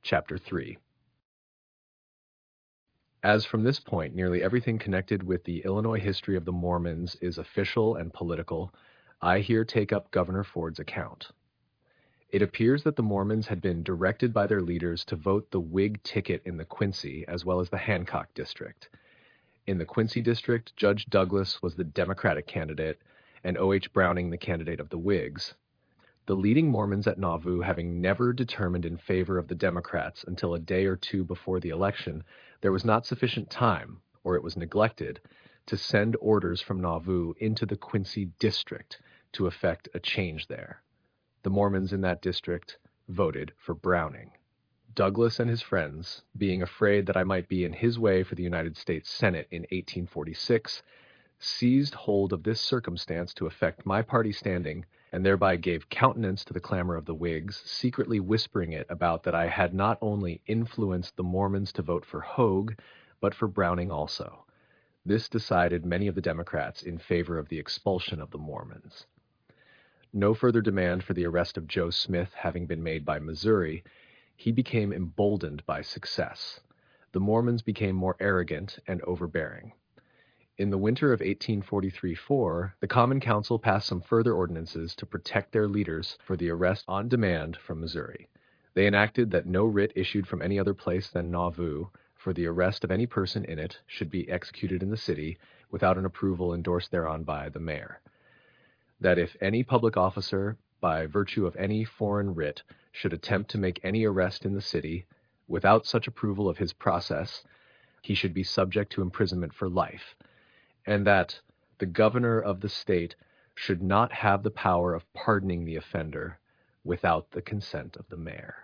Chapter 3. As from this point, nearly everything connected with the Illinois history of the Mormons is official and political, I here take up Governor Ford's account. It appears that the Mormons had been directed by their leaders to vote the Whig ticket in the Quincy as well as the Hancock district. In the Quincy district, Judge Douglas was the Democratic candidate and O.H. Browning the candidate of the Whigs. The leading Mormons at Nauvoo, having never determined in favor of the Democrats until a day or two before the election, there was not sufficient time, or it was neglected, to send orders from Nauvoo into the Quincy district to effect a change there. The Mormons in that district voted for Browning. Douglas and his friends, being afraid that I might be in his way for the United States Senate in 1846, seized hold of this circumstance to effect my party standing, and thereby gave countenance to the clamor of the Whigs, secretly whispering it about that I had not only influenced the Mormons to vote for Hoag, but for Browning also. This decided many of the Democrats in favor of the expulsion of the Mormons. No further demand for the arrest of Joe Smith having been made by Missouri, he became emboldened by success. The Mormons became more arrogant and overbearing. In the winter of 1843-4, the Common Council passed some further ordinances to protect their leaders for the arrest on demand from Missouri. They enacted that no writ issued from any other place than Nauvoo for the arrest of any person in it should be executed in the city without an approval endorsed thereon by the mayor. That if any public officer, by virtue of any foreign writ, should attempt to make any arrest in the city, without such approval of his process, he should be subject to imprisonment for life, and that the governor of the state should not have the power of pardoning the offender without the consent of the mayor.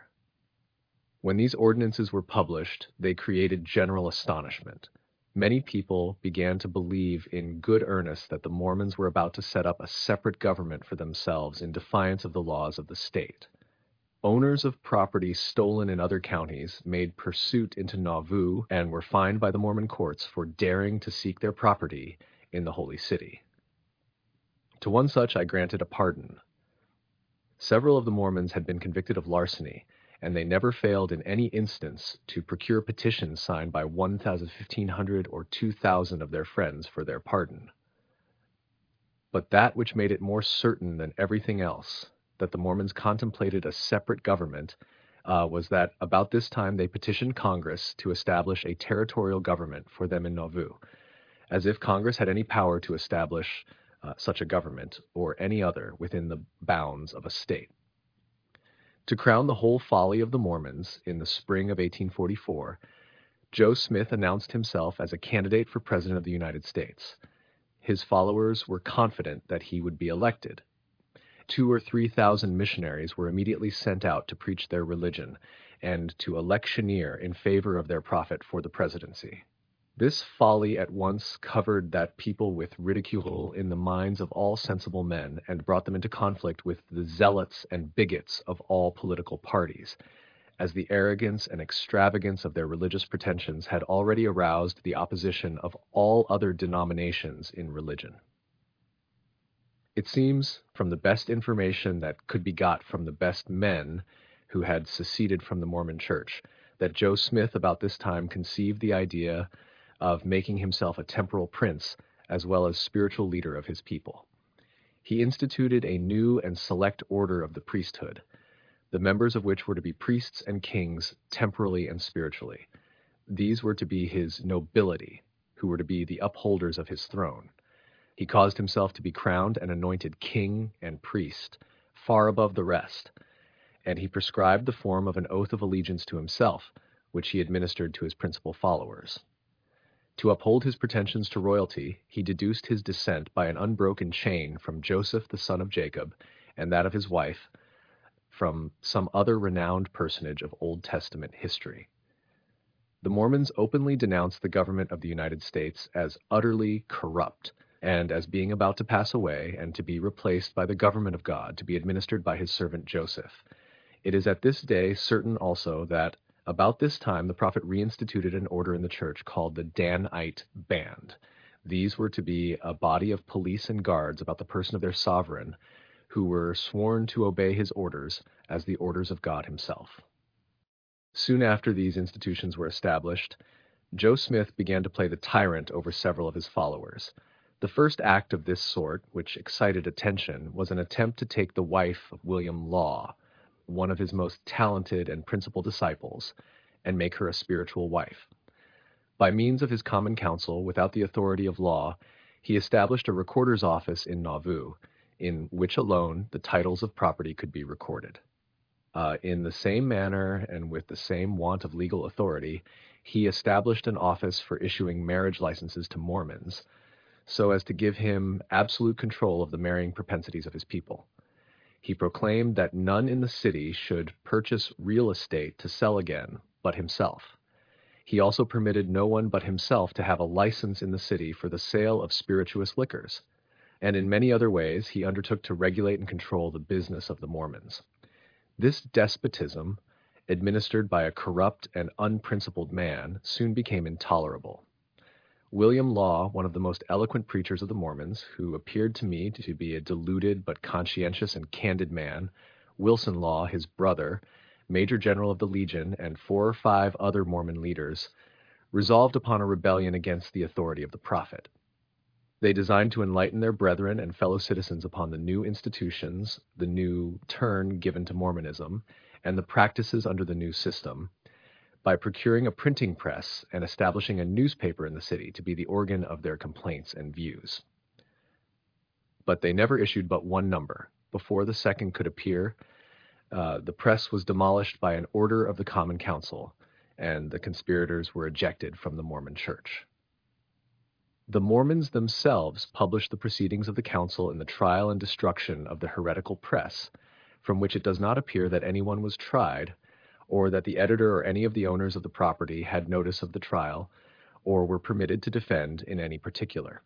When these ordinances were published, they created general astonishment. Many people began to believe in good earnest that the Mormons were about to set up a separate government for themselves in defiance of the laws of the state. Owners of property stolen in other counties made pursuit into Nauvoo and were fined by the Mormon courts for daring to seek their property in the Holy City. To one such I granted a pardon. Several of the Mormons had been convicted of larceny, and they never failed in any instance to procure petitions signed by 1,000, 1,500, or 2,000 of their friends for their pardon. But that which made it more certain than everything else that the Mormons contemplated a separate government was that about this time they petitioned Congress to establish a territorial government for them in Nauvoo, as if Congress had any power to establish such a government or any other within the bounds of a state. To crown the whole folly of the Mormons, in the spring of 1844, Joe Smith announced himself as a candidate for President of the United States. His followers were confident that he would be elected. 2,000 or 3,000 missionaries were immediately sent out to preach their religion and to electioneer in favor of their prophet for the presidency. This folly at once covered that people with ridicule in the minds of all sensible men and brought them into conflict with the zealots and bigots of all political parties, as the arrogance and extravagance of their religious pretensions had already aroused the opposition of all other denominations in religion. It seems, from the best information that could be got from the best men who had seceded from the Mormon Church, that Joe Smith about this time conceived the idea of making himself a temporal prince as well as spiritual leader of his people. He instituted a new and select order of the priesthood, the members of which were to be priests and kings temporally and spiritually. These were to be his nobility, who were to be the upholders of his throne. He caused himself to be crowned and anointed king and priest, far above the rest, and he prescribed the form of an oath of allegiance to himself, which he administered to his principal followers. To uphold his pretensions to royalty, he deduced his descent by an unbroken chain from Joseph the son of Jacob, and that of his wife from some other renowned personage of Old Testament history. The Mormons openly denounced the government of the United States as utterly corrupt, and as being about to pass away and to be replaced by the government of God, to be administered by his servant Joseph. It is at this day certain also that about this time the prophet reinstituted an order in the church called the Danite Band. These were to be a body of police and guards about the person of their sovereign, who were sworn to obey his orders as the orders of God himself. Soon after these institutions were established, Joe Smith began to play the tyrant over several of his followers. The first act of this sort, which excited attention, was an attempt to take the wife of William Law, one of his most talented and principal disciples, and make her a spiritual wife. By means of his common council, without the authority of law, he established a recorder's office in Nauvoo, in which alone the titles of property could be recorded. In the same manner and with the same want of legal authority, he established an office for issuing marriage licenses to Mormons, so as to give him absolute control of the marrying propensities of his people. He proclaimed that none in the city should purchase real estate to sell again but himself. He also permitted no one but himself to have a license in the city for the sale of spirituous liquors, and in many other ways he undertook to regulate and control the business of the Mormons. This despotism, administered by a corrupt and unprincipled man, soon became intolerable. William Law, one of the most eloquent preachers of the Mormons, who appeared to me to be a deluded but conscientious and candid man, Wilson Law, his brother, Major General of the Legion, and 4 or 5 other Mormon leaders, resolved upon a rebellion against the authority of the prophet. They designed to enlighten their brethren and fellow citizens upon the new institutions, the new turn given to Mormonism, and the practices under the new system, by procuring a printing press and establishing a newspaper in the city to be the organ of their complaints and views. But they never issued but one number. Before the second could appear, the press was demolished by an order of the Common Council, and the conspirators were ejected from the Mormon Church. The Mormons themselves published the proceedings of the council in the trial and destruction of the heretical press, from which it does not appear that anyone was tried, or that the editor or any of the owners of the property had notice of the trial, or were permitted to defend in any particular.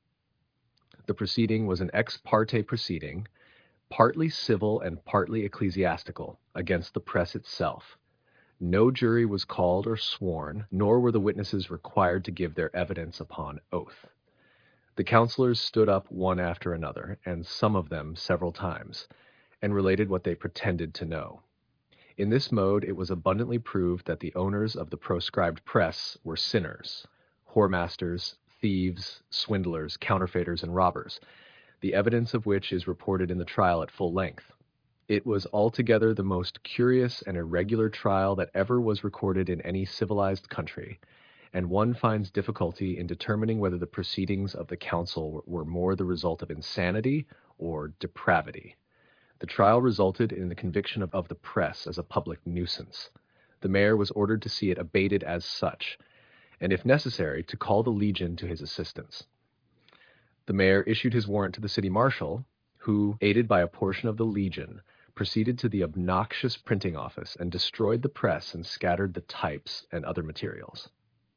The proceeding was an ex parte proceeding, partly civil and partly ecclesiastical, against the press itself. No jury was called or sworn, nor were the witnesses required to give their evidence upon oath. The counselors stood up one after another, and some of them several times, and related what they pretended to know. In this mode it was abundantly proved that the owners of the proscribed press were sinners, whoremasters, thieves, swindlers, counterfeiters, and robbers, the evidence of which is reported in the trial at full length. It was altogether the most curious and irregular trial that ever was recorded in any civilized country, and one finds difficulty in determining whether the proceedings of the council were more the result of insanity or depravity. The trial resulted in the conviction of the press as a public nuisance. The mayor was ordered to see it abated as such, and if necessary, to call the Legion to his assistance. The mayor issued his warrant to the city marshal, who, aided by a portion of the Legion, proceeded to the obnoxious printing office and destroyed the press and scattered the types and other materials.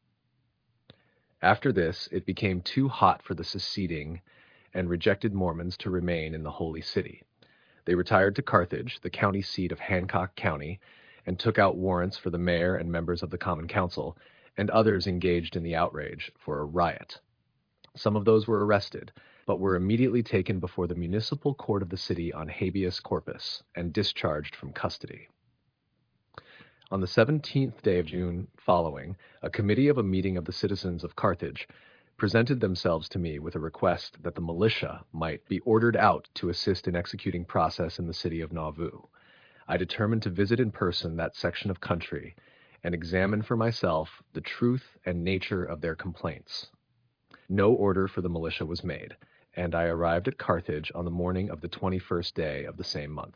After this, it became too hot for the seceding and rejected Mormons to remain in the Holy City. They retired to Carthage, the county seat of Hancock County, and took out warrants for the mayor and members of the Common Council, and others engaged in the outrage, for a riot. Some of those were arrested, but were immediately taken before the municipal court of the city on habeas corpus, and discharged from custody. On the 17th day of June following, a committee of a meeting of the citizens of Carthage presented themselves to me with a request that the militia might be ordered out to assist in executing process in the city of Nauvoo. I determined to visit in person that section of country and examine for myself the truth and nature of their complaints. No order for the militia was made, and I arrived at Carthage on the morning of the 21st day of the same month.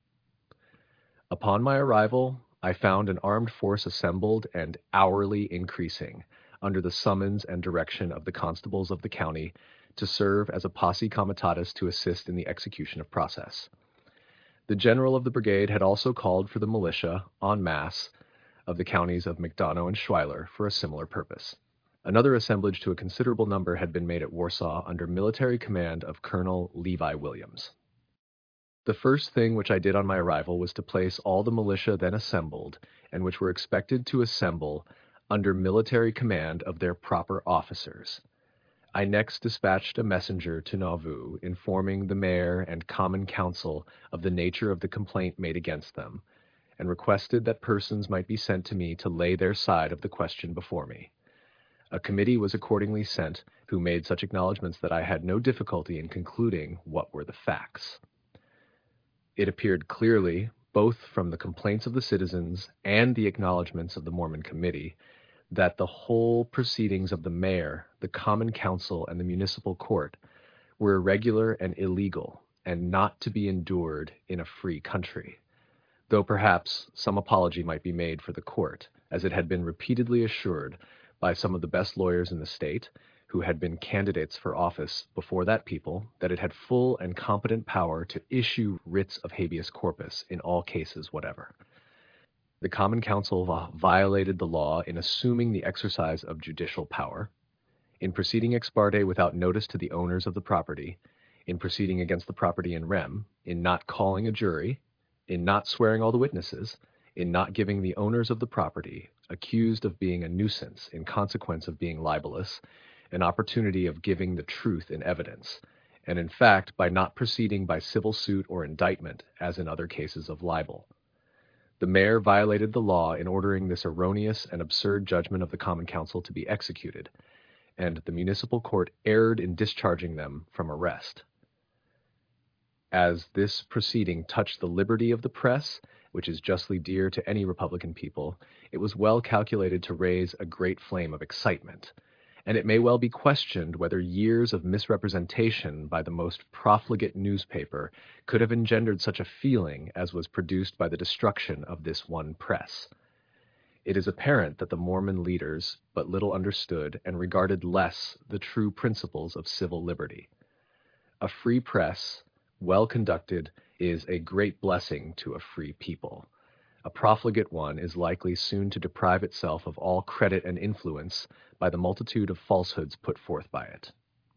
Upon my arrival, I found an armed force assembled and hourly increasing, under the summons and direction of the constables of the county, to serve as a posse comitatus to assist in the execution of process. The general of the brigade had also called for the militia, en masse, of the counties of McDonough and Schuyler for a similar purpose. Another assemblage to a considerable number had been made at Warsaw under military command of Colonel Levi Williams. The first thing which I did on my arrival was to place all the militia then assembled, and which were expected to assemble, under military command of their proper officers. I next dispatched a messenger to Nauvoo, informing the mayor and common council of the nature of the complaint made against them, and requested that persons might be sent to me to lay their side of the question before me. A committee was accordingly sent, who made such acknowledgments that I had no difficulty in concluding what were the facts. It appeared clearly, both from the complaints of the citizens and the acknowledgments of the Mormon Committee, that the whole proceedings of the mayor, the common council, and the municipal court were irregular and illegal, and not to be endured in a free country, though perhaps some apology might be made for the court, as it had been repeatedly assured by some of the best lawyers in the state, who had been candidates for office before that people, that it had full and competent power to issue writs of habeas corpus in all cases whatever. The Common Council violated the law in assuming the exercise of judicial power, in proceeding ex parte without notice to the owners of the property, in proceeding against the property in rem, in not calling a jury, in not swearing all the witnesses, in not giving the owners of the property, accused of being a nuisance in consequence of being libelous, an opportunity of giving the truth in evidence, and in fact by not proceeding by civil suit or indictment, as in other cases of libel. The mayor violated the law in ordering this erroneous and absurd judgment of the Common Council to be executed, and the municipal court erred in discharging them from arrest. As this proceeding touched the liberty of the press, which is justly dear to any Republican people, it was well calculated to raise a great flame of excitement, and it may well be questioned whether years of misrepresentation by the most profligate newspaper could have engendered such a feeling as was produced by the destruction of this one press. It is apparent that the Mormon leaders but little understood and regarded less the true principles of civil liberty. A free press, well conducted, is a great blessing to a free people. A profligate one is likely soon to deprive itself of all credit and influence by the multitude of falsehoods put forth by it.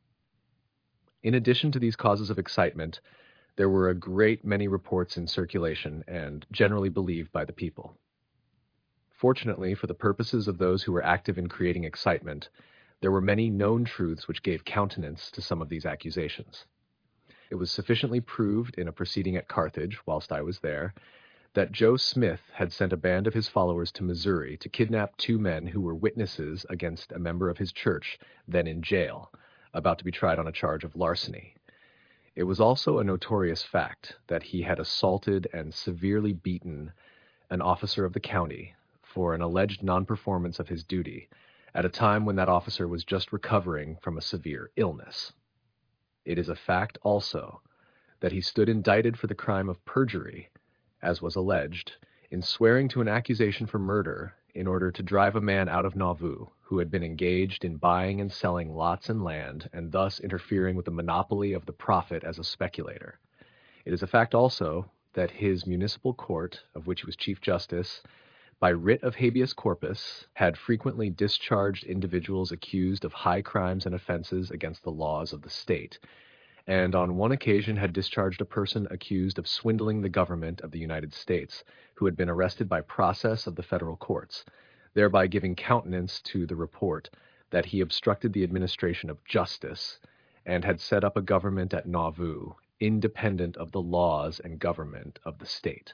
In addition to these causes of excitement, there were a great many reports in circulation and generally believed by the people. Fortunately, for the purposes of those who were active in creating excitement, there were many known truths which gave countenance to some of these accusations. It was sufficiently proved in a proceeding at Carthage, whilst I was there, that Joe Smith had sent a band of his followers to Missouri to kidnap 2 men who were witnesses against a member of his church, then in jail, about to be tried on a charge of larceny. It was also a notorious fact that he had assaulted and severely beaten an officer of the county for an alleged non-performance of his duty at a time when that officer was just recovering from a severe illness. It is a fact also that he stood indicted for the crime of perjury, as was alleged, in swearing to an accusation for murder in order to drive a man out of Nauvoo who had been engaged in buying and selling lots and land and thus interfering with the monopoly of the prophet as a speculator. It is a fact also that his municipal court, of which he was Chief Justice, by writ of habeas corpus, had frequently discharged individuals accused of high crimes and offenses against the laws of the state, and on one occasion had discharged a person accused of swindling the government of the United States, who had been arrested by process of the federal courts, thereby giving countenance to the report that he obstructed the administration of justice and had set up a government at Nauvoo, independent of the laws and government of the state.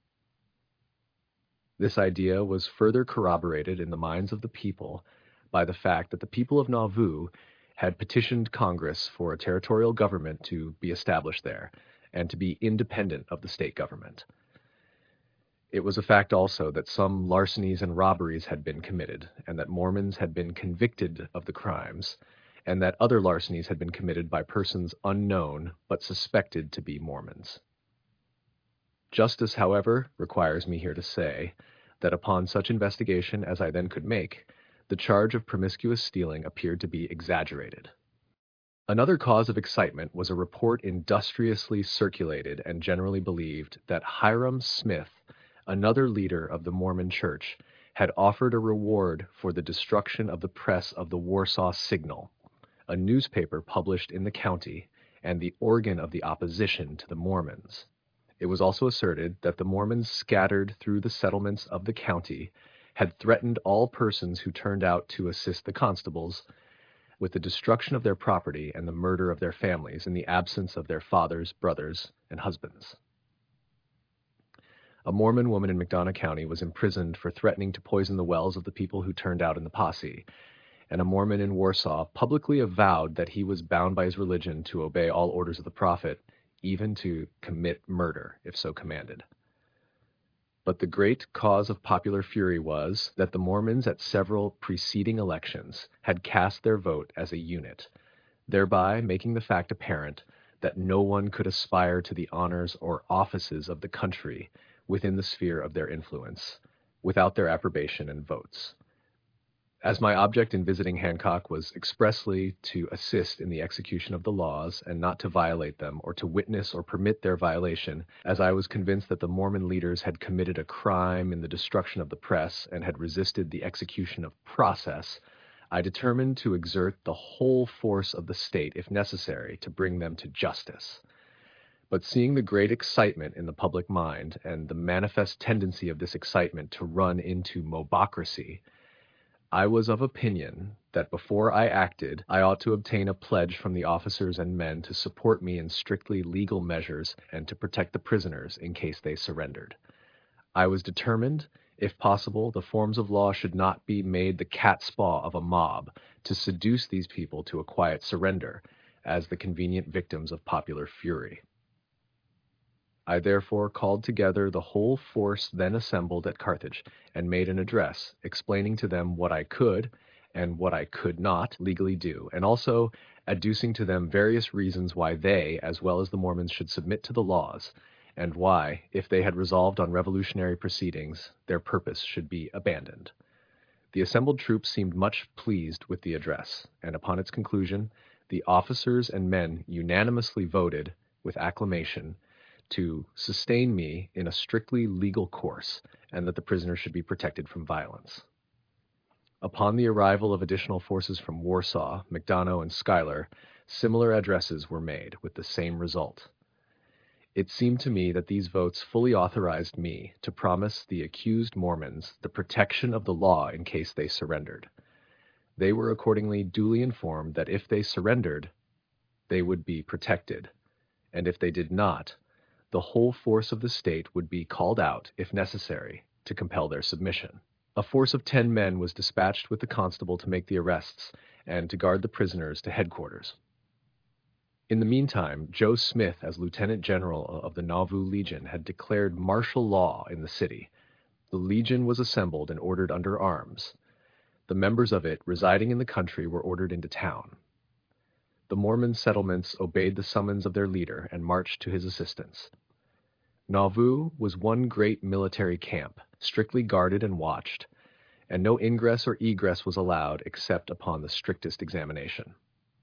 This idea was further corroborated in the minds of the people by the fact that the people of Nauvoo had petitioned Congress for a territorial government to be established there and to be independent of the state government. It was a fact also that some larcenies and robberies had been committed, and that Mormons had been convicted of the crimes, and that other larcenies had been committed by persons unknown but suspected to be Mormons. Justice, however, requires me here to say that upon such investigation as I then could make, the charge of promiscuous stealing appeared to be exaggerated. Another cause of excitement was a report industriously circulated and generally believed that Hyrum Smith, another leader of the Mormon Church, had offered a reward for the destruction of the press of the Warsaw Signal, a newspaper published in the county and the organ of the opposition to the Mormons. It was also asserted that the Mormons scattered through the settlements of the county had threatened all persons who turned out to assist the constables with the destruction of their property and the murder of their families in the absence of their fathers, brothers, and husbands. A Mormon woman in McDonough County was imprisoned for threatening to poison the wells of the people who turned out in the posse, and a Mormon in Warsaw publicly avowed that he was bound by his religion to obey all orders of the prophet, even to commit murder, if so commanded. But the great cause of popular fury was that the Mormons at several preceding elections had cast their vote as a unit, thereby making the fact apparent that no one could aspire to the honors or offices of the country within the sphere of their influence without their approbation and votes. As my object in visiting Hancock was expressly to assist in the execution of the laws and not to violate them or to witness or permit their violation, as I was convinced that the Mormon leaders had committed a crime in the destruction of the press and had resisted the execution of process, I determined to exert the whole force of the state, if necessary, to bring them to justice. But seeing the great excitement in the public mind and the manifest tendency of this excitement to run into mobocracy, I was of opinion that before I acted, I ought to obtain a pledge from the officers and men to support me in strictly legal measures and to protect the prisoners in case they surrendered. I was determined, if possible, the forms of law should not be made the catspaw of a mob to seduce these people to a quiet surrender as the convenient victims of popular fury. I therefore called together the whole force then assembled at Carthage and made an address, explaining to them what I could and what I could not legally do, and also adducing to them various reasons why they, as well as the Mormons, should submit to the laws, and why, if they had resolved on revolutionary proceedings, their purpose should be abandoned. The assembled troops seemed much pleased with the address, and upon its conclusion, the officers and men unanimously voted, with acclamation, to sustain me in a strictly legal course, and that the prisoners should be protected from violence. Upon the arrival of additional forces from Warsaw, McDonough, and Schuyler, similar addresses were made, with the same result. It seemed to me that these votes fully authorized me to promise the accused Mormons the protection of the law in case they surrendered. They were accordingly duly informed that if they surrendered, they would be protected, and if they did not, the whole force of the state would be called out, if necessary, to compel their submission. A force of 10 men was dispatched with the constable to make the arrests and to guard the prisoners to headquarters. In the meantime, Joe Smith, as Lieutenant General of the Nauvoo Legion, had declared martial law in the city. The Legion was assembled and ordered under arms. The members of it residing in the country were ordered into town. The Mormon settlements obeyed the summons of their leader and marched to his assistance. Nauvoo was one great military camp, strictly guarded and watched, and no ingress or egress was allowed except upon the strictest examination.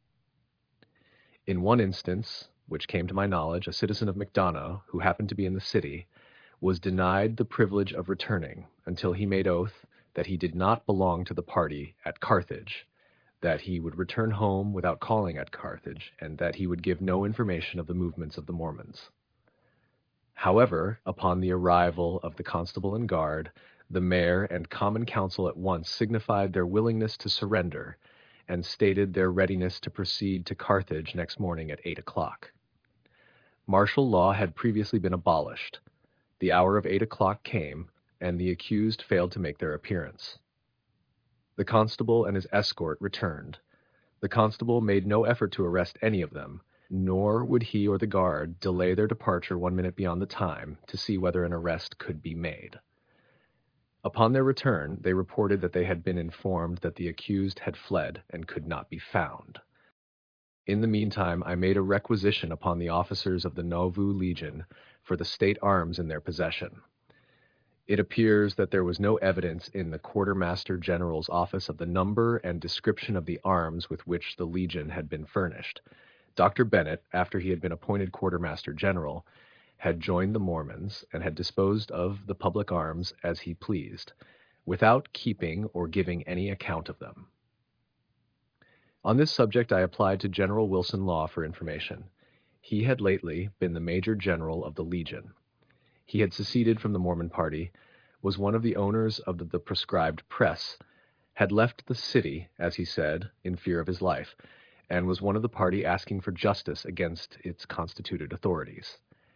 In one instance, which came to my knowledge, a citizen of McDonough, who happened to be in the city, was denied the privilege of returning until he made oath that he did not belong to the party at Carthage, that he would return home without calling at Carthage, and that he would give no information of the movements of the Mormons. However, upon the arrival of the constable and guard, the mayor and common council at once signified their willingness to surrender and stated their readiness to proceed to Carthage next morning at 8 o'clock. Martial law had previously been abolished. The hour of 8 o'clock came, and the accused failed to make their appearance. The constable and his escort returned. The constable made no effort to arrest any of them, nor would he or the guard delay their departure 1 minute beyond the time to see whether an arrest could be made. Upon their return, they reported that they had been informed that the accused had fled and could not be found. In the meantime, I made a requisition upon the officers of the Nauvoo Legion for the state arms in their possession. It appears that there was no evidence in the Quartermaster General's office of the number and description of the arms with which the Legion had been furnished. Dr. Bennett, after he had been appointed Quartermaster General, had joined the Mormons and had disposed of the public arms as he pleased, without keeping or giving any account of them. On this subject I applied to General Wilson Law for information. He had lately been the Major General of the Legion. He had seceded from the Mormon party, was one of the owners of the proscribed press, had left the city, as he said, in fear of his life, and was one of the party asking for justice against its constituted authorities.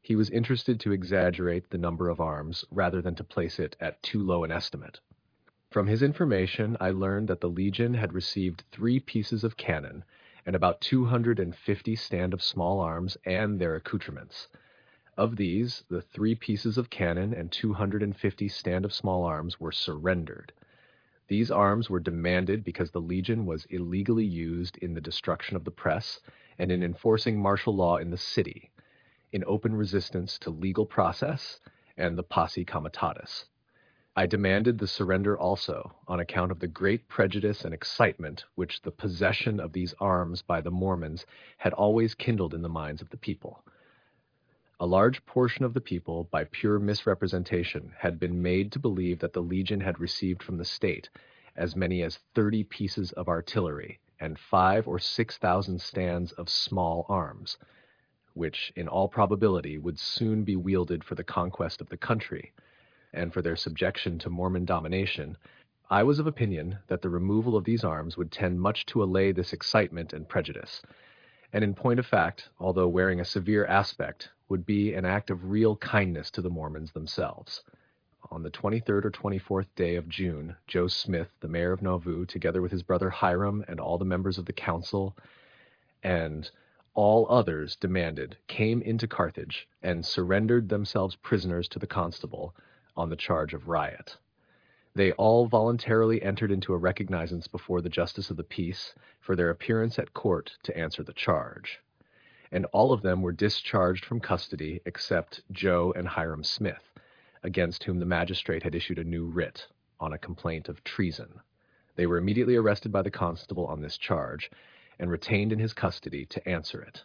He was interested to exaggerate the number of arms rather than to place it at too low an estimate. From his information, I learned that the Legion had received 3 pieces of cannon and about 250 stand of small arms and their accoutrements. Of these, the 3 pieces of cannon and 250 stand of small arms were surrendered. These arms were demanded because the Legion was illegally used in the destruction of the press and in enforcing martial law in the city, in open resistance to legal process and the posse comitatus. I demanded the surrender also on account of the great prejudice and excitement which the possession of these arms by the Mormons had always kindled in the minds of the people. A large portion of the people, by pure misrepresentation, had been made to believe that the Legion had received from the state as many as 30 pieces of artillery and 5,000 or 6,000 stands of small arms, which in all probability would soon be wielded for the conquest of the country and for their subjection to Mormon domination. I was of opinion that the removal of these arms would tend much to allay this excitement and prejudice, and in point of fact, although wearing a severe aspect, would be an act of real kindness to the Mormons themselves. On the 23rd or 24th day of June, Joe Smith, the mayor of Nauvoo, together with his brother Hiram and all the members of the council and all others demanded, came into Carthage and surrendered themselves prisoners to the constable on the charge of riot. They all voluntarily entered into a recognizance before the justice of the peace for their appearance at court to answer the charge, and all of them were discharged from custody except Joe and Hiram Smith, against whom the magistrate had issued a new writ on a complaint of treason. They were immediately arrested by the constable on this charge and retained in his custody to answer it.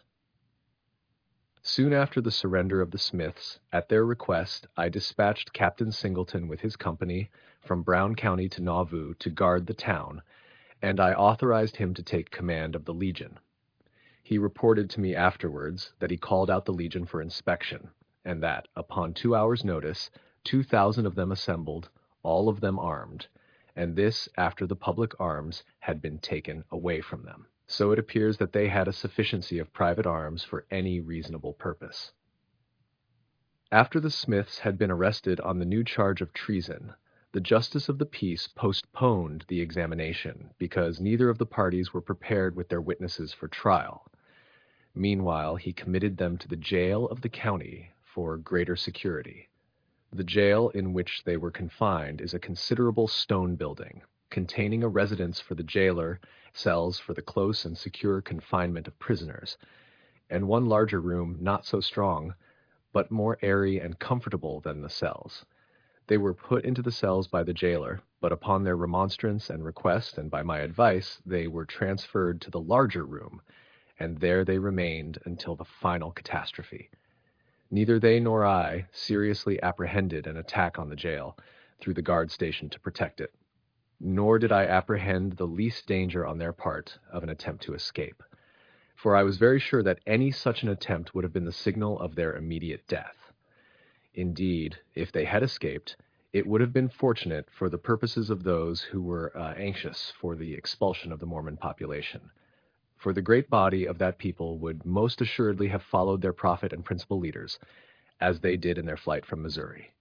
Soon after the surrender of the Smiths, at their request, I dispatched Captain Singleton with his company from Brown County to Nauvoo to guard the town, and I authorized him to take command of the Legion. He reported to me afterwards that he called out the Legion for inspection, and that, upon 2 hours' notice, 2,000 of them assembled, all of them armed, and this after the public arms had been taken away from them. So it appears that they had a sufficiency of private arms for any reasonable purpose. After the Smiths had been arrested on the new charge of treason, the justice of the peace postponed the examination because neither of the parties were prepared with their witnesses for trial. Meanwhile, he committed them to the jail of the county for greater security. The jail in which they were confined is a considerable stone building, containing a residence for the jailer, cells for the close and secure confinement of prisoners, and one larger room not so strong, but more airy and comfortable than the cells. They were put into the cells by the jailer, but upon their remonstrance and request, and by my advice, they were transferred to the larger room, and there they remained until the final catastrophe. Neither they nor I seriously apprehended an attack on the jail through the guard station to protect it, nor did I apprehend the least danger on their part of an attempt to escape, for I was very sure that any such an attempt would have been the signal of their immediate death. Indeed, if they had escaped, it would have been fortunate for the purposes of those who were anxious for the expulsion of the Mormon population, for the great body of that people would most assuredly have followed their prophet and principal leaders, as they did in their flight from Missouri.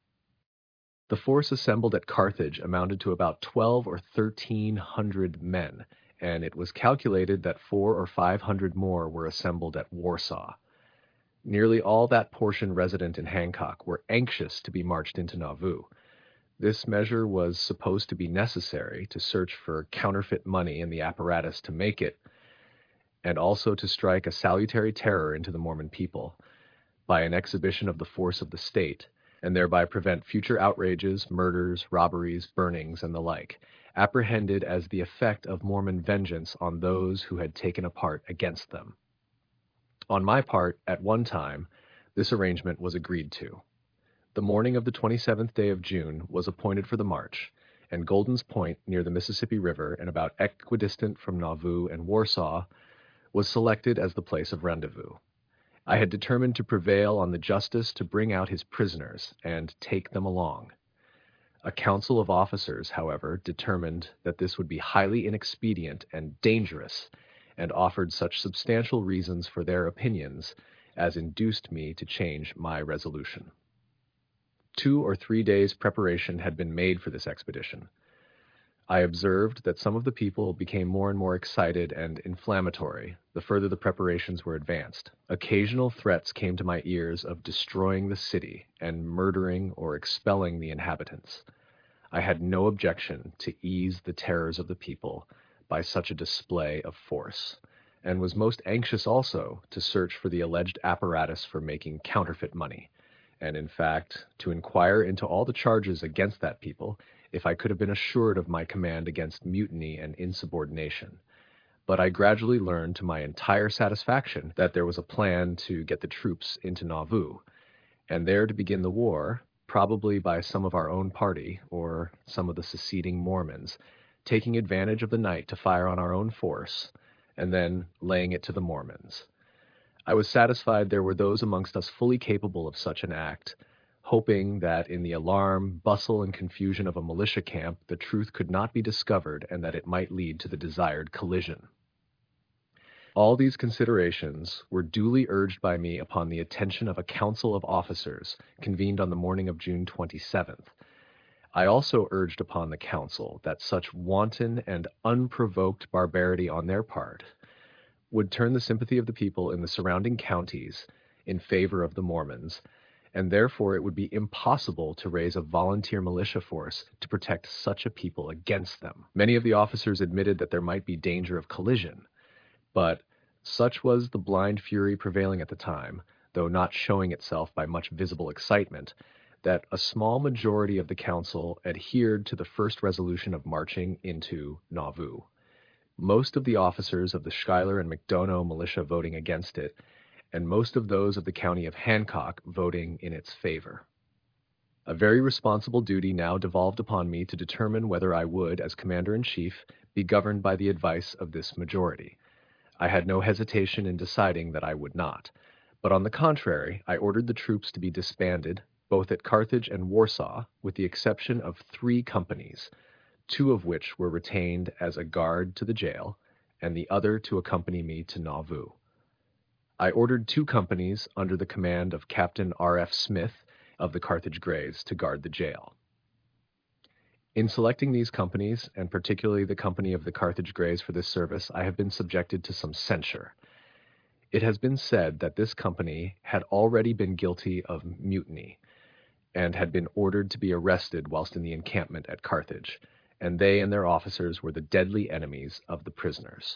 The force assembled at Carthage amounted to about 1,200 or 1,300 men, and it was calculated that 400 or 500 more were assembled at Warsaw. Nearly all that portion resident in Hancock were anxious to be marched into Nauvoo. This measure was supposed to be necessary to search for counterfeit money in the apparatus to make it, and also to strike a salutary terror into the Mormon people by an exhibition of the force of the state, and thereby prevent future outrages, murders, robberies, burnings, and the like, apprehended as the effect of Mormon vengeance on those who had taken a part against them. On my part, at one time, this arrangement was agreed to. The morning of the 27th day of June was appointed for the march, and Golden's Point, near the Mississippi River and about equidistant from Nauvoo and Warsaw, was selected as the place of rendezvous. I had determined to prevail on the justice to bring out his prisoners and take them along. A council of officers, however, determined that this would be highly inexpedient and dangerous, and offered such substantial reasons for their opinions as induced me to change my resolution. 2 or 3 days' preparation had been made for this expedition. I observed that some of the people became more and more excited and inflammatory the further the preparations were advanced. Occasional threats came to my ears of destroying the city and murdering or expelling the inhabitants. I had no objection to ease the terrors of the people by such a display of force, and was most anxious also to search for the alleged apparatus for making counterfeit money, and in fact to inquire into all the charges against that people, if I could have been assured of my command against mutiny and insubordination. But I gradually learned to my entire satisfaction that there was a plan to get the troops into Nauvoo, and there to begin the war, probably by some of our own party or some of the seceding Mormons, taking advantage of the night to fire on our own force, and then laying it to the Mormons. I was satisfied there were those amongst us fully capable of such an act, hoping that in the alarm, bustle, and confusion of a militia camp the truth could not be discovered and that it might lead to the desired collision. All these considerations were duly urged by me upon the attention of a council of officers convened on the morning of June 27th. I also urged upon the council that such wanton and unprovoked barbarity on their part would turn the sympathy of the people in the surrounding counties in favor of the Mormons, and therefore it would be impossible to raise a volunteer militia force to protect such a people against them. Many of the officers admitted that there might be danger of collision, but such was the blind fury prevailing at the time, though not showing itself by much visible excitement, that a small majority of the council adhered to the first resolution of marching into Nauvoo. Most of the officers of the Schuyler and McDonough militia voting against it, and most of those of the county of Hancock voting in its favor. A very responsible duty now devolved upon me to determine whether I would, as Commander-in-Chief, be governed by the advice of this majority. I had no hesitation in deciding that I would not, but on the contrary, I ordered the troops to be disbanded, both at Carthage and Warsaw, with the exception of 3 companies, 2 of which were retained as a guard to the jail, and the other to accompany me to Nauvoo. I ordered 2 companies under the command of Captain R.F. Smith of the Carthage Greys to guard the jail. In selecting these companies, and particularly the company of the Carthage Greys for this service, I have been subjected to some censure. It has been said that this company had already been guilty of mutiny, and had been ordered to be arrested whilst in the encampment at Carthage, and they and their officers were the deadly enemies of the prisoners.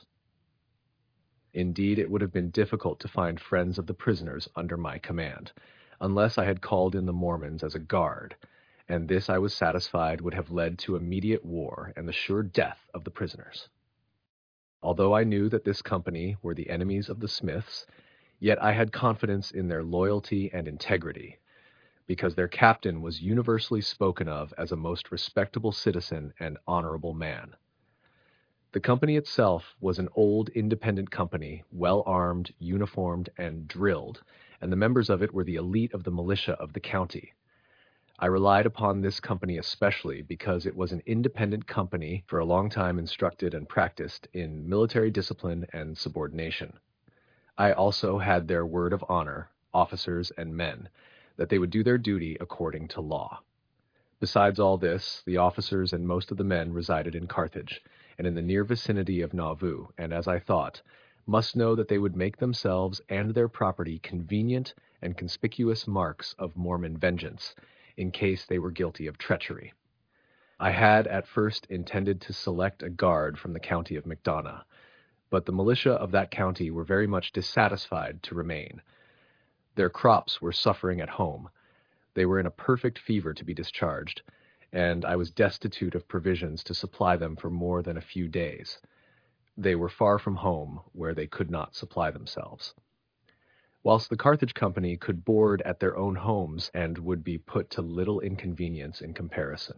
Indeed, it would have been difficult to find friends of the prisoners under my command, unless I had called in the Mormons as a guard, and this I was satisfied would have led to immediate war and the sure death of the prisoners. Although I knew that this company were the enemies of the Smiths, yet I had confidence in their loyalty and integrity, because their captain was universally spoken of as a most respectable citizen and honorable man. The company itself was an old independent company, well armed, uniformed, and drilled, and the members of it were the elite of the militia of the county. I relied upon this company especially because it was an independent company for a long time instructed and practiced in military discipline and subordination. I also had their word of honor, officers and men, that they would do their duty according to law. Besides all this, the officers and most of the men resided in Carthage, and in the near vicinity of Nauvoo, and, as I thought, must know that they would make themselves and their property convenient and conspicuous marks of Mormon vengeance, in case they were guilty of treachery. I had at first intended to select a guard from the county of McDonough, but the militia of that county were very much dissatisfied to remain. Their crops were suffering at home. They were in a perfect fever to be discharged, and I was destitute of provisions to supply them for more than a few days. They were far from home, where they could not supply themselves. Whilst the Carthage company could board at their own homes and would be put to little inconvenience in comparison.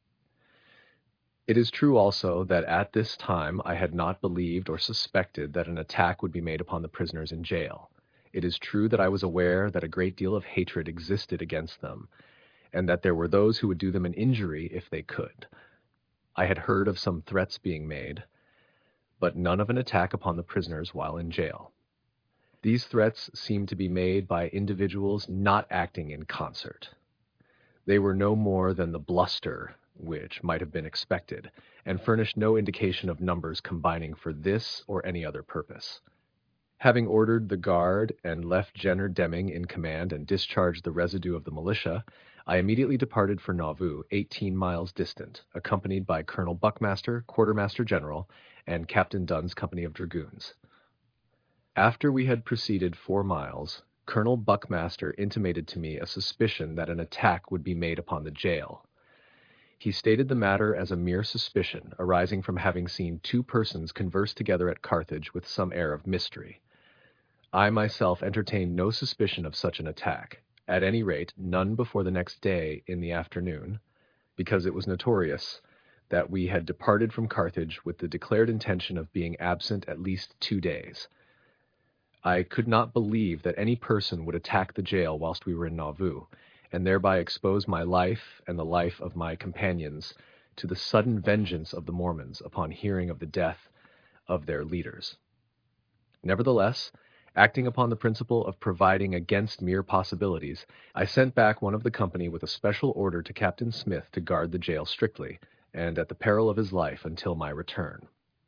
It is true also that at this time I had not believed or suspected that an attack would be made upon the prisoners in jail. It is true that I was aware that a great deal of hatred existed against them, and that there were those who would do them an injury if they could. I had heard of some threats being made, but none of an attack upon the prisoners while in jail. These threats seemed to be made by individuals not acting in concert. They were no more than the bluster which might have been expected, and furnished no indication of numbers combining for this or any other purpose. Having ordered the guard and left Jenner Deming in command and discharged the residue of the militia, I immediately departed for Nauvoo, 18 miles distant, accompanied by Colonel Buckmaster, Quartermaster General, and Captain Dunn's company of dragoons. After we had proceeded 4 miles, Colonel Buckmaster intimated to me a suspicion that an attack would be made upon the jail. He stated the matter as a mere suspicion, arising from having seen 2 persons converse together at Carthage with some air of mystery. I myself entertained no suspicion of such an attack, at any rate none before the next day in the afternoon, because it was notorious that we had departed from Carthage with the declared intention of being absent at least 2 days. I could not believe that any person would attack the jail whilst we were in Nauvoo, and thereby expose my life and the life of my companions to the sudden vengeance of the Mormons upon hearing of the death of their leaders. Nevertheless, acting upon the principle of providing against mere possibilities, I sent back one of the company with a special order to Captain Smith to guard the jail strictly, and at the peril of his life until my return.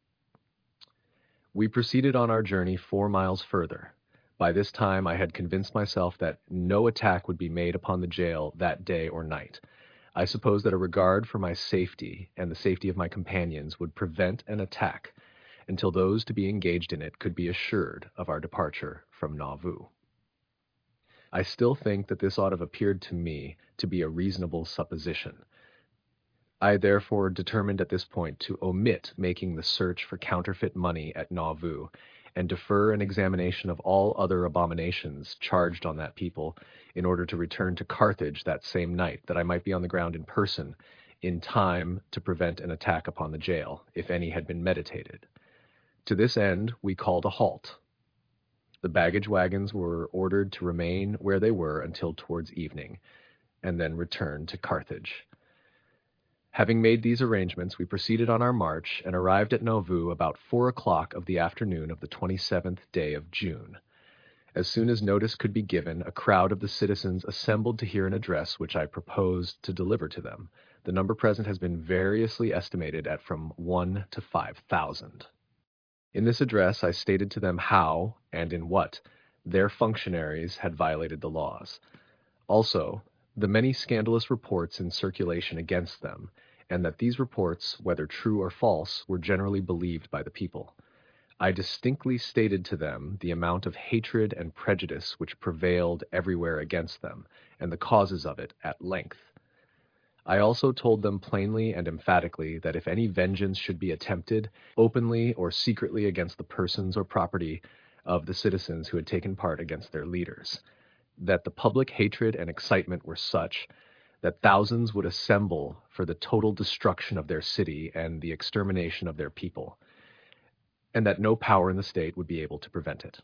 We proceeded on our journey 4 miles further. By this time I had convinced myself that no attack would be made upon the jail that day or night. I supposed that a regard for my safety and the safety of my companions would prevent an attack until those to be engaged in it could be assured of our departure from Nauvoo. I still think that this ought to have appeared to me to be a reasonable supposition. I therefore determined at this point to omit making the search for counterfeit money at Nauvoo, and defer an examination of all other abominations charged on that people, in order to return to Carthage that same night, that I might be on the ground in person, in time to prevent an attack upon the jail, if any had been meditated. To this end, we called a halt. The baggage wagons were ordered to remain where they were until towards evening, and then return to Carthage. Having made these arrangements, we proceeded on our march and arrived at Nauvoo about 4 o'clock of the afternoon of the 27th day of June. As soon as notice could be given, a crowd of the citizens assembled to hear an address which I proposed to deliver to them. The number present has been variously estimated at from 1 to 5,000. In this address I stated to them how, and in what, their functionaries had violated the laws. Also, the many scandalous reports in circulation against them, and that these reports, whether true or false, were generally believed by the people. I distinctly stated to them the amount of hatred and prejudice which prevailed everywhere against them, and the causes of it at length. I also told them plainly and emphatically that if any vengeance should be attempted, openly or secretly against the persons or property of the citizens who had taken part against their leaders, that the public hatred and excitement were such that thousands would assemble for the total destruction of their city and the extermination of their people, and that no power in the state would be able to prevent it.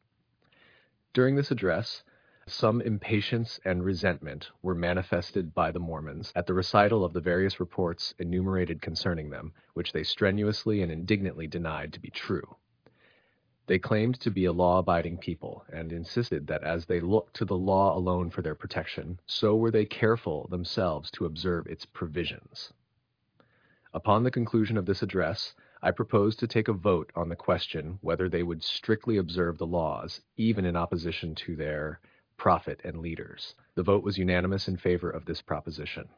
During this address, some impatience and resentment were manifested by the Mormons at the recital of the various reports enumerated concerning them, which they strenuously and indignantly denied to be true. They claimed to be a law-abiding people, and insisted that as they looked to the law alone for their protection, so were they careful themselves to observe its provisions. Upon the conclusion of this address, I proposed to take a vote on the question whether they would strictly observe the laws, even in opposition to their prophet and leaders. The vote was unanimous in favor of this proposition.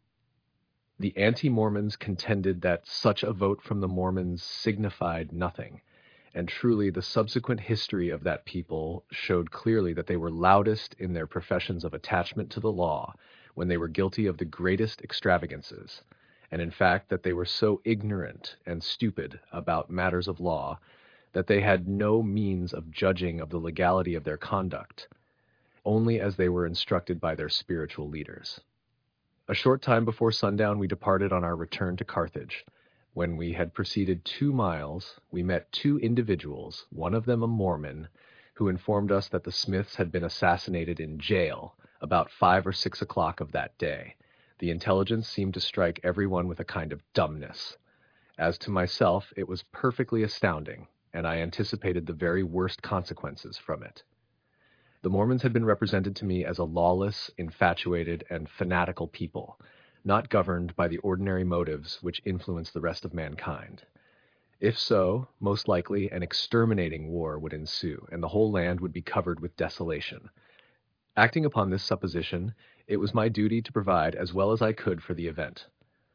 The anti-Mormons contended that such a vote from the Mormons signified nothing, and truly the subsequent history of that people showed clearly that they were loudest in their professions of attachment to the law when they were guilty of the greatest extravagances, and in fact that they were so ignorant and stupid about matters of law that they had no means of judging of the legality of their conduct, only as they were instructed by their spiritual leaders. A short time before sundown we departed on our return to Carthage. When we had proceeded 2 miles, we met 2 individuals, one of them a Mormon, who informed us that the Smiths had been assassinated in jail about 5 or 6 o'clock of that day. The intelligence seemed to strike everyone with a kind of dumbness. As to myself, it was perfectly astounding, and I anticipated the very worst consequences from it. The Mormons had been represented to me as a lawless, infatuated, and fanatical people, not governed by the ordinary motives which influence the rest of mankind. If so, most likely an exterminating war would ensue, and the whole land would be covered with desolation. Acting upon this supposition, it was my duty to provide as well as I could for the event.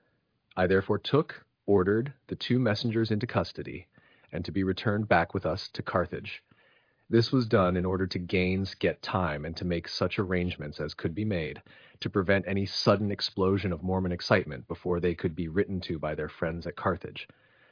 I therefore ordered the 2 messengers into custody, and to be returned back with us to Carthage. This was done in order to get time and to make such arrangements as could be made to prevent any sudden explosion of Mormon excitement before they could be written to by their friends at Carthage.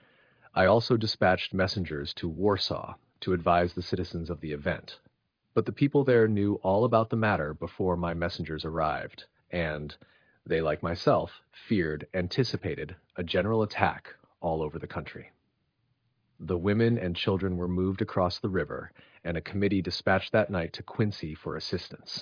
I also dispatched messengers to Warsaw to advise the citizens of the event. But the people there knew all about the matter before my messengers arrived, and they, like myself, anticipated a general attack all over the country. The women and children were moved across the river, and a committee dispatched that night to Quincy for assistance.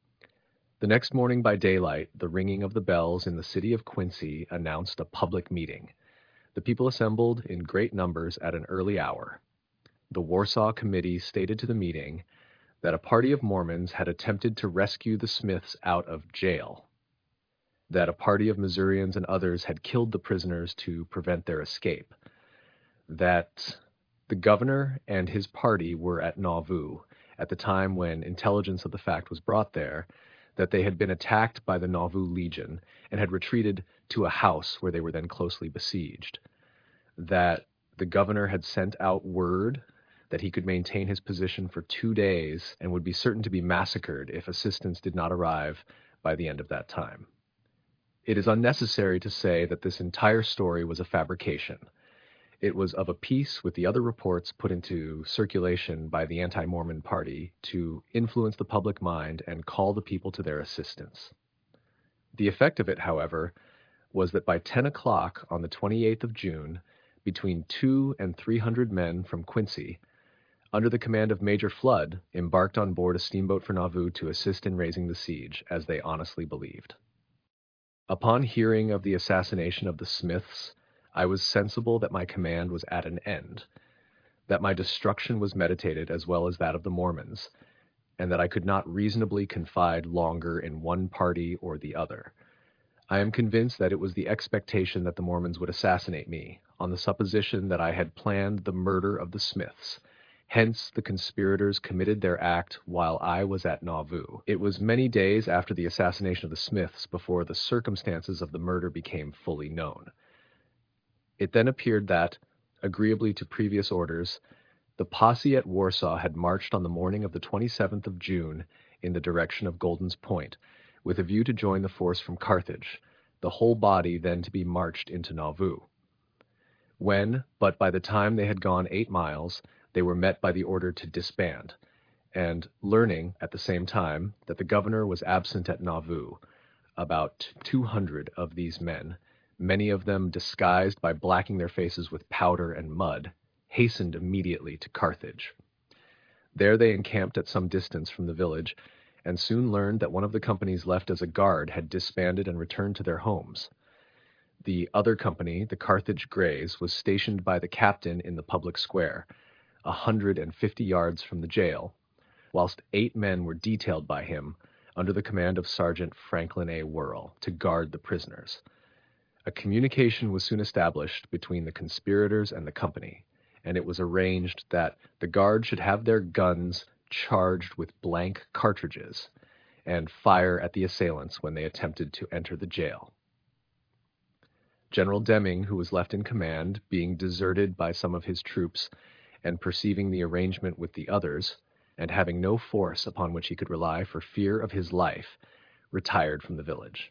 The next morning by daylight, the ringing of the bells in the city of Quincy announced a public meeting. The people assembled in great numbers at an early hour. The Warsaw Committee stated to the meeting that a party of Mormons had attempted to rescue the Smiths out of jail, that a party of Missourians and others had killed the prisoners to prevent their escape, that the governor and his party were at Nauvoo at the time when intelligence of the fact was brought there, that they had been attacked by the Nauvoo Legion and had retreated to a house where they were then closely besieged, that the governor had sent out word that he could maintain his position for 2 days and would be certain to be massacred if assistance did not arrive by the end of that time. It is unnecessary to say that this entire story was a fabrication. It was of a piece with the other reports put into circulation by the anti-Mormon party to influence the public mind and call the people to their assistance. The effect of it, however, was that by 10 o'clock on the 28th of June, between 200 and 300 men from Quincy, under the command of Major Flood, embarked on board a steamboat for Nauvoo to assist in raising the siege, as they honestly believed. Upon hearing of the assassination of the Smiths, I was sensible that my command was at an end, that my destruction was meditated as well as that of the Mormons, and that I could not reasonably confide longer in one party or the other. I am convinced that it was the expectation that the Mormons would assassinate me, on the supposition that I had planned the murder of the Smiths. Hence, the conspirators committed their act while I was at Nauvoo. It was many days after the assassination of the Smiths before the circumstances of the murder became fully known. It then appeared that, agreeably to previous orders, the posse at Warsaw had marched on the morning of the 27th of June in the direction of Golden's Point, with a view to join the force from Carthage, the whole body then to be marched into Nauvoo. But by the time they had gone 8 miles, they were met by the order to disband, and learning at the same time that the governor was absent at Nauvoo, about 200 of these men, many of them disguised by blacking their faces with powder and mud, hastened immediately to Carthage. There they encamped at some distance from the village, and soon learned that one of the companies left as a guard had disbanded and returned to their homes. The other company, the Carthage Greys, was stationed by the captain in the public square, 150 yards from the jail, whilst 8 men were detailed by him under the command of Sergeant Franklin A. Worrell to guard the prisoners. A communication was soon established between the conspirators and the company, and it was arranged that the guard should have their guns charged with blank cartridges and fire at the assailants when they attempted to enter the jail. General Deming, who was left in command, being deserted by some of his troops and perceiving the arrangement with the others, and having no force upon which he could rely for fear of his life, retired from the village.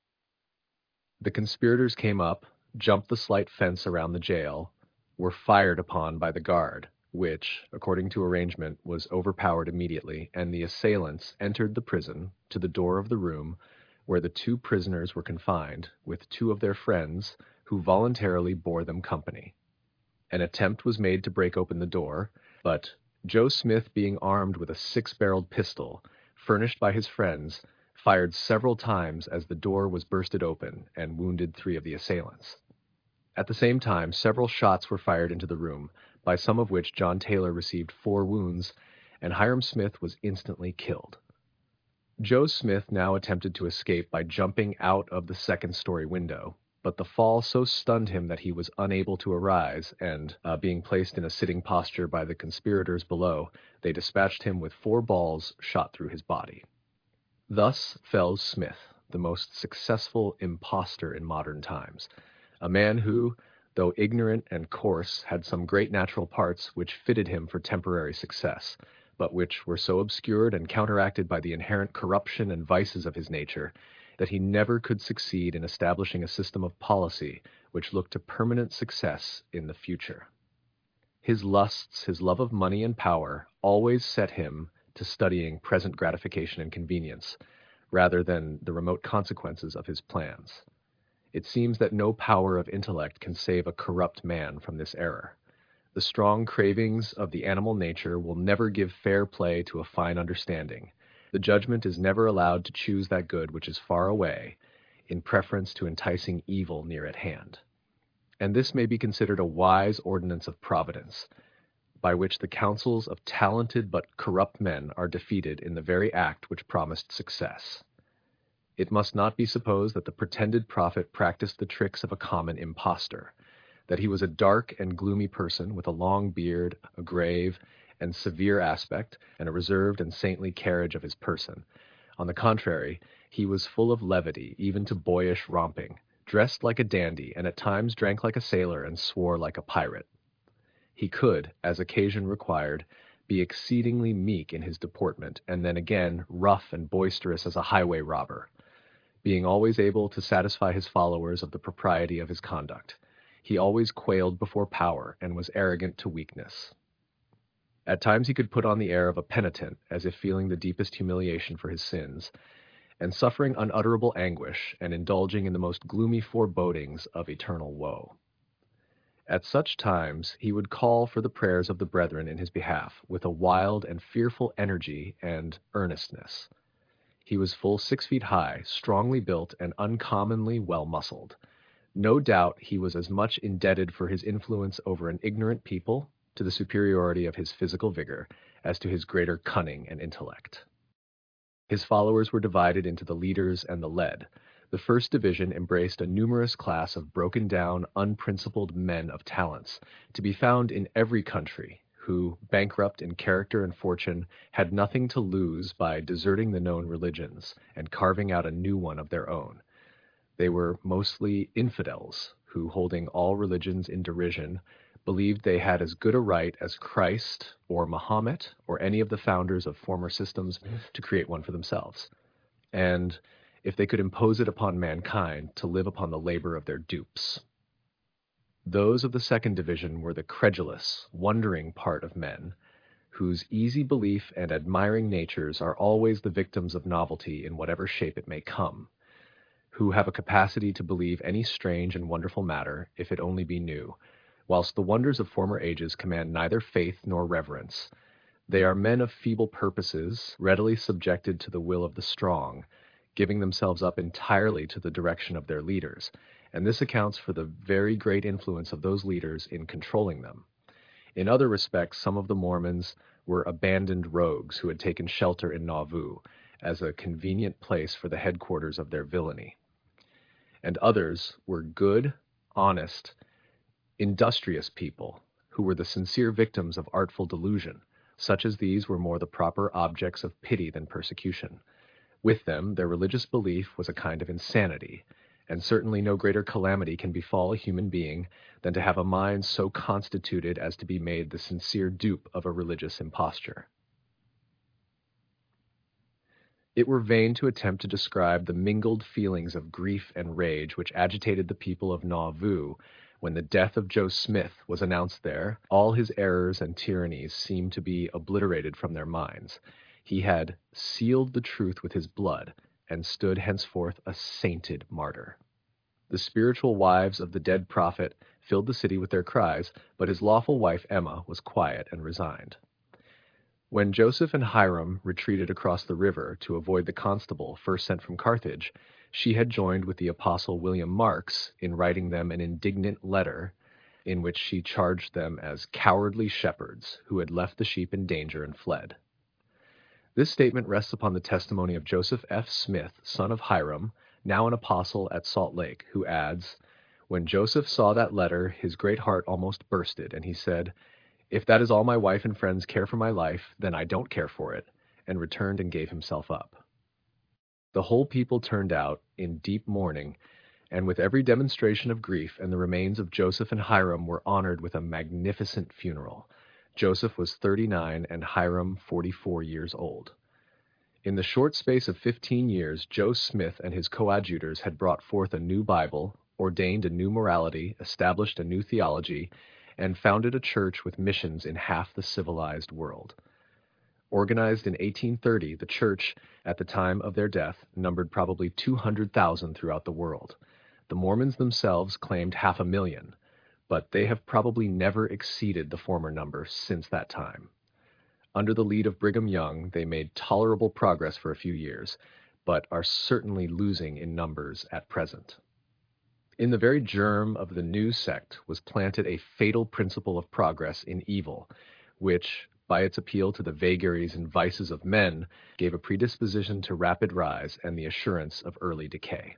The conspirators came up, jumped the slight fence around the jail, were fired upon by the guard, which, according to arrangement, was overpowered immediately, and the assailants entered the prison to the door of the room where the 2 prisoners were confined, with 2 of their friends, who voluntarily bore them company. An attempt was made to break open the door, but Joe Smith, being armed with a 6-barreled pistol, furnished by his friends, fired several times as the door was bursted open and wounded 3 of the assailants. At the same time, several shots were fired into the room, by some of which John Taylor received 4 wounds, and Hiram Smith was instantly killed. Joe Smith now attempted to escape by jumping out of the second-story window, but the fall so stunned him that he was unable to arise, and, being placed in a sitting posture by the conspirators below, they dispatched him with 4 balls shot through his body. Thus fell Smith, the most successful impostor in modern times, a man who, though ignorant and coarse, had some great natural parts which fitted him for temporary success, but which were so obscured and counteracted by the inherent corruption and vices of his nature, that he never could succeed in establishing a system of policy which looked to permanent success in the future. His lusts, his love of money and power, always set him to studying present gratification and convenience, rather than the remote consequences of his plans. It seems that no power of intellect can save a corrupt man from this error. The strong cravings of the animal nature will never give fair play to a fine understanding. The judgment is never allowed to choose that good which is far away, in preference to enticing evil near at hand. And this may be considered a wise ordinance of Providence, by which the counsels of talented but corrupt men are defeated in the very act which promised success. It must not be supposed that the pretended prophet practiced the tricks of a common impostor, that he was a dark and gloomy person with a long beard, a grave and severe aspect, and a reserved and saintly carriage of his person. On the contrary, he was full of levity, even to boyish romping, dressed like a dandy, and at times drank like a sailor and swore like a pirate. He could, as occasion required, be exceedingly meek in his deportment, and then again rough and boisterous as a highway robber, being always able to satisfy his followers of the propriety of his conduct. He always quailed before power, and was arrogant to weakness. At times he could put on the air of a penitent, as if feeling the deepest humiliation for his sins, and suffering unutterable anguish, and indulging in the most gloomy forebodings of eternal woe. At such times he would call for the prayers of the brethren in his behalf, with a wild and fearful energy and earnestness. He was full 6 feet high, strongly built, and uncommonly well-muscled. No doubt he was as much indebted for his influence over an ignorant people, to the superiority of his physical vigor, as to his greater cunning and intellect. His followers were divided into the leaders and the led. The first division embraced a numerous class of broken-down, unprincipled men of talents, to be found in every country, who, bankrupt in character and fortune, had nothing to lose by deserting the known religions and carving out a new one of their own. They were mostly infidels, who, holding all religions in derision, believed they had as good a right as Christ or Mahomet or any of the founders of former systems to create one for themselves, and, if they could impose it upon mankind, to live upon the labor of their dupes. Those of the second division were the credulous, wondering part of men, whose easy belief and admiring natures are always the victims of novelty in whatever shape it may come, who have a capacity to believe any strange and wonderful matter, if it only be new, whilst the wonders of former ages command neither faith nor reverence. They are men of feeble purposes, readily subjected to the will of the strong, giving themselves up entirely to the direction of their leaders, and this accounts for the very great influence of those leaders in controlling them. In other respects, some of the Mormons were abandoned rogues who had taken shelter in Nauvoo, as a convenient place for the headquarters of their villainy. And others were good, honest, industrious people, who were the sincere victims of artful delusion. Such as these were more the proper objects of pity than persecution. With them, their religious belief was a kind of insanity, and certainly no greater calamity can befall a human being than to have a mind so constituted as to be made the sincere dupe of a religious imposture. It were vain to attempt to describe the mingled feelings of grief and rage which agitated the people of Nauvoo when the death of Joe Smith was announced there. All his errors and tyrannies seemed to be obliterated from their minds. He had sealed the truth with his blood, and stood henceforth a sainted martyr. The spiritual wives of the dead prophet filled the city with their cries, but his lawful wife Emma was quiet and resigned. When Joseph and Hiram retreated across the river to avoid the constable first sent from Carthage, She had joined with the apostle William Marks in writing them an indignant letter in which she charged them as cowardly shepherds who had left the sheep in danger and fled. This statement rests upon the testimony of Joseph F. Smith, son of Hiram, now an apostle at Salt Lake, who adds, "When Joseph saw that letter, his great heart almost bursted, and he said, 'If that is all my wife and friends care for my life, then I don't care for it,' and returned and gave himself up." The whole people turned out in deep mourning, and with every demonstration of grief, and the remains of Joseph and Hiram were honored with a magnificent funeral. Joseph was 39 and Hiram 44 years old. In the short space of 15 years, Joe Smith and his coadjutors had brought forth a new Bible, ordained a new morality, established a new theology, and founded a church with missions in half the civilized world. Organized in 1830, the church, at the time of their death, numbered probably 200,000 throughout the world. The Mormons themselves claimed 500,000, but they have probably never exceeded the former number since that time. Under the lead of Brigham Young, they made tolerable progress for a few years, but are certainly losing in numbers at present. In the very germ of the new sect was planted a fatal principle of progress in evil, which, by its appeal to the vagaries and vices of men, gave a predisposition to rapid rise and the assurance of early decay.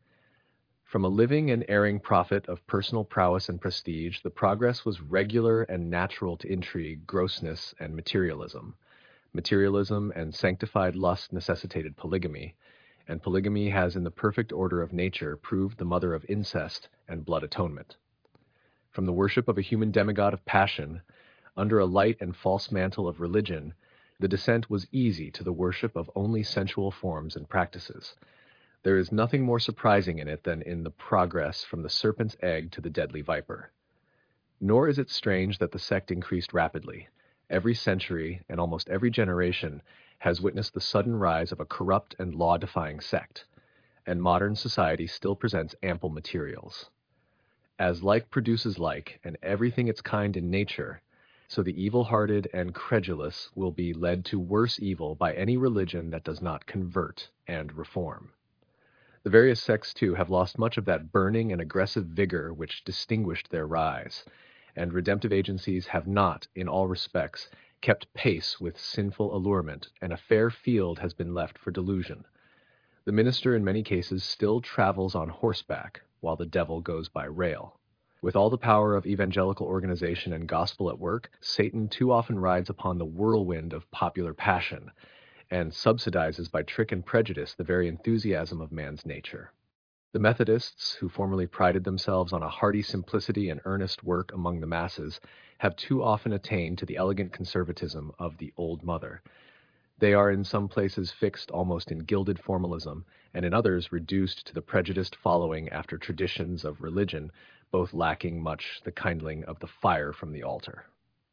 From a living and erring prophet of personal prowess and prestige, the progress was regular and natural to intrigue, grossness, and materialism. Materialism and sanctified lust necessitated polygamy, and polygamy has in the perfect order of nature proved the mother of incest and blood atonement. From the worship of a human demigod of passion, under a light and false mantle of religion, the descent was easy to the worship of only sensual forms and practices. There is nothing more surprising in it than in the progress from the serpent's egg to the deadly viper. Nor is it strange that the sect increased rapidly. Every century and almost every generation has witnessed the sudden rise of a corrupt and law-defying sect, and modern society still presents ample materials. As like produces like, and everything its kind in nature, so the evil-hearted and credulous will be led to worse evil by any religion that does not convert and reform. The various sects, too, have lost much of that burning and aggressive vigor which distinguished their rise, and redemptive agencies have not, in all respects, kept pace with sinful allurement, and a fair field has been left for delusion. The minister in many cases still travels on horseback, while the devil goes by rail. With all the power of evangelical organization and gospel at work, Satan too often rides upon the whirlwind of popular passion, and subsidizes by trick and prejudice the very enthusiasm of man's nature. The Methodists, who formerly prided themselves on a hearty simplicity and earnest work among the masses, have too often attained to the elegant conservatism of the old mother. They are in some places fixed almost in gilded formalism, and in others reduced to the prejudiced following after traditions of religion, both lacking much the kindling of the fire from the altar.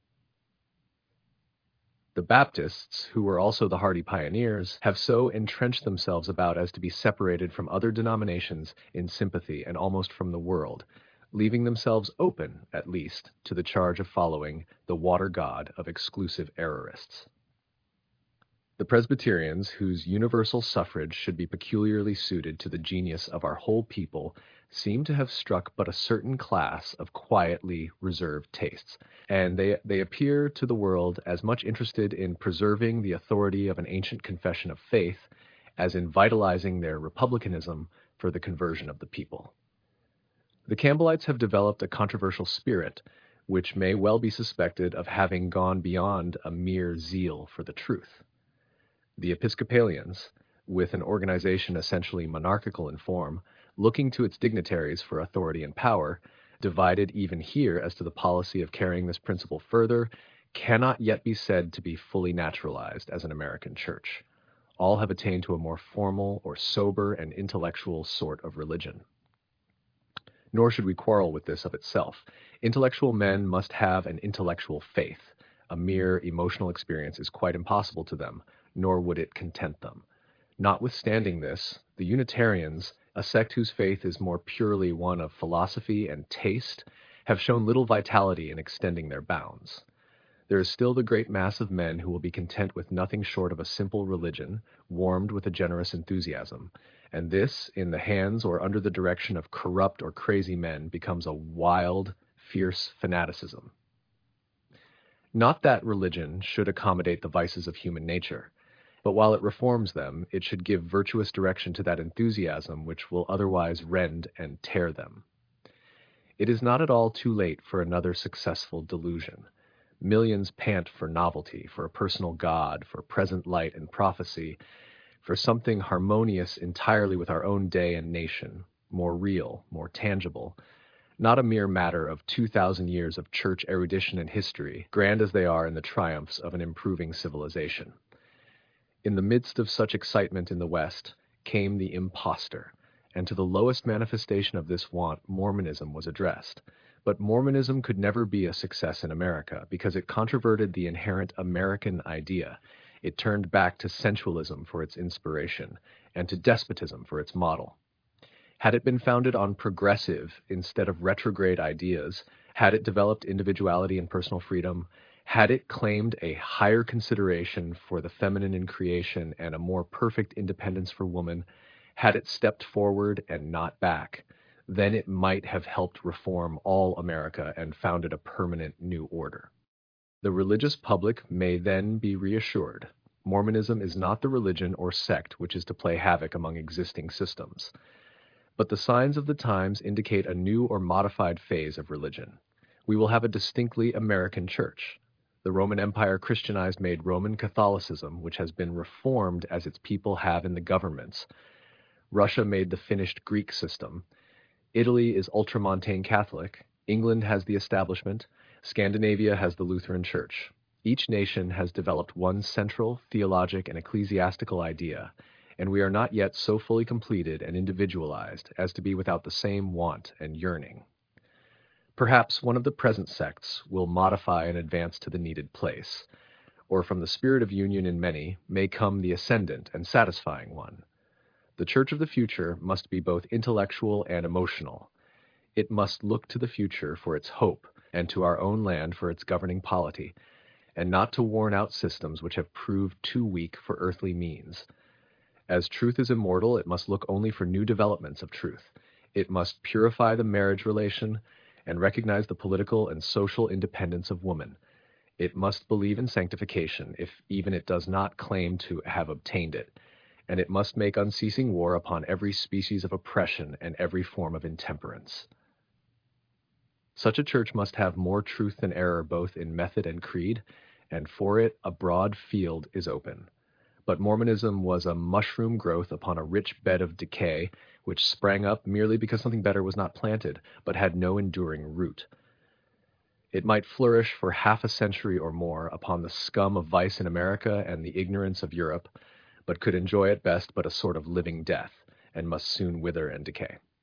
The Baptists, who were also the hardy pioneers, have so entrenched themselves about as to be separated from other denominations in sympathy and almost from the world, leaving themselves open, at least, to the charge of following the water god of exclusive errorists. The Presbyterians, whose universal suffrage should be peculiarly suited to the genius of our whole people, seem to have struck but a certain class of quietly reserved tastes, and they appear to the world as much interested in preserving the authority of an ancient confession of faith as in vitalizing their republicanism for the conversion of the people. The Campbellites have developed a controversial spirit, which may well be suspected of having gone beyond a mere zeal for the truth. The Episcopalians, with an organization essentially monarchical in form, looking to its dignitaries for authority and power, divided even here as to the policy of carrying this principle further, cannot yet be said to be fully naturalized as an American church. All have attained to a more formal or sober and intellectual sort of religion. Nor should we quarrel with this of itself. Intellectual men must have an intellectual faith. A mere emotional experience is quite impossible to them, nor would it content them. Notwithstanding this, the Unitarians, a sect whose faith is more purely one of philosophy and taste, have shown little vitality in extending their bounds. There is still the great mass of men who will be content with nothing short of a simple religion, warmed with a generous enthusiasm, and this, in the hands or under the direction of corrupt or crazy men, becomes a wild, fierce fanaticism. Not that religion should accommodate the vices of human nature, but while it reforms them, it should give virtuous direction to that enthusiasm which will otherwise rend and tear them. It is not at all too late for another successful delusion. Millions pant for novelty, for a personal God, for present light and prophecy, for something harmonious entirely with our own day and nation, more real, more tangible, not a mere matter of 2,000 years of church erudition and history, grand as they are in the triumphs of an improving civilization. In the midst of such excitement in the West came the impostor, and to the lowest manifestation of this want Mormonism was addressed. But Mormonism could never be a success in America, because it controverted the inherent American idea. It turned back to sensualism for its inspiration, and to despotism for its model. Had it been founded on progressive instead of retrograde ideas, had it developed individuality and personal freedom, had it claimed a higher consideration for the feminine in creation and a more perfect independence for woman, had it stepped forward and not back, then it might have helped reform all America and founded a permanent new order. The religious public may then be reassured. Mormonism is not the religion or sect which is to play havoc among existing systems. But the signs of the times indicate a new or modified phase of religion. We will have a distinctly American church. The Roman Empire Christianized made Roman Catholicism, which has been reformed as its people have in the governments. Russia made the finished Greek system. Italy is ultramontane Catholic. England has the establishment. Scandinavia has the Lutheran Church. Each nation has developed one central theologic and ecclesiastical idea, and we are not yet so fully completed and individualized as to be without the same want and yearning. Perhaps one of the present sects will modify and advance to the needed place, or from the spirit of union in many may come the ascendant and satisfying one. The church of the future must be both intellectual and emotional. It must look to the future for its hope, and to our own land for its governing polity, and not to worn-out systems which have proved too weak for earthly means. As truth is immortal, it must look only for new developments of truth. It must purify the marriage relation and recognize the political and social independence of woman. It must believe in sanctification, if even it does not claim to have obtained it, and it must make unceasing war upon every species of oppression and every form of intemperance. Such a church must have more truth than error both in method and creed, and for it a broad field is open. But Mormonism was a mushroom growth upon a rich bed of decay, which sprang up merely because something better was not planted, but had no enduring root. It might flourish for half a century or more upon the scum of vice in America and the ignorance of Europe, but could enjoy at best but a sort of living death, and must soon wither and decay.